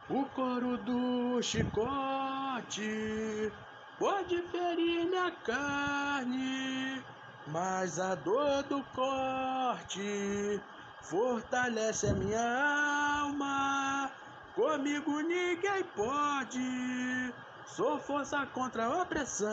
O couro do chicote pode ferir minha carne, mas a dor do corte fortalece a minha alma. Comigo ninguém pode, sou força contra a opressão.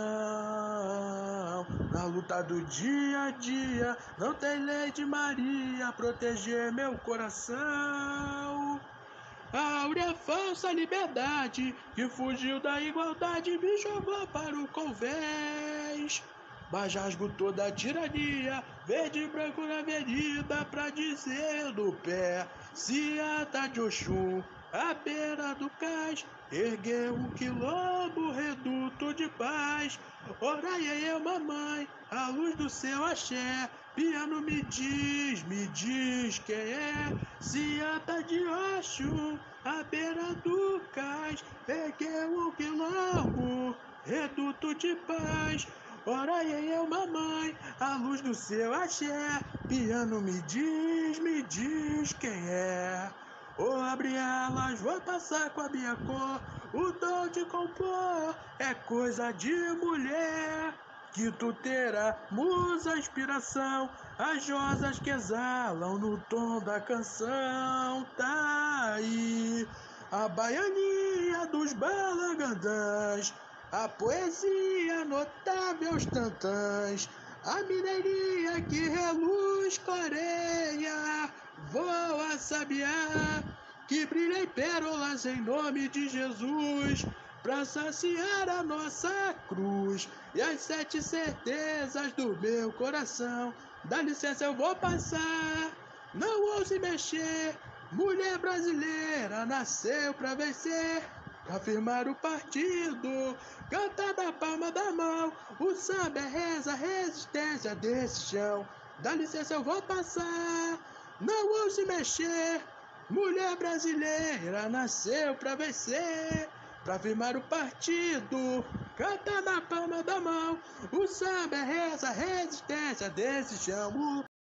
Na luta do dia a dia, não tem lei de Maria proteger meu coração. A áurea falsa liberdade que fugiu da igualdade me jogou para o convés. Mas rasgo toda a tirania, verde e branco na avenida pra dizer no pé. Seata de Oxum, à beira do cais, ergueu um quilombo, reduto de paz. Orai eu, mamãe, a luz do seu axé. Piano me diz quem é. Seata de Oxum, à beira do cais, ergueu um quilombo, reduto de paz. Ora eu, mamãe, a luz do seu axé. Piano me diz quem é. Ô abre elas, vou passar com a minha cor. O dom de compor é coisa de mulher. Que tu terá musa inspiração, as rosas que exalam no tom da canção. Tá aí a baiania dos balangandãs, a poesia notável os tantãs, a mineirinha que reluz clareia, voa sabiá, que brilha em pérolas em nome de Jesus, pra saciar a nossa cruz e as 7 certezas do meu coração. Dá licença, eu vou passar, não ouse mexer. Mulher brasileira nasceu pra vencer, pra firmar o partido, canta na palma da mão. O samba é reza, resistência desse chão. Dá licença, eu vou passar, não ouse mexer. Mulher brasileira nasceu pra vencer, pra firmar o partido, canta na palma da mão. O samba é reza, resistência desse chão.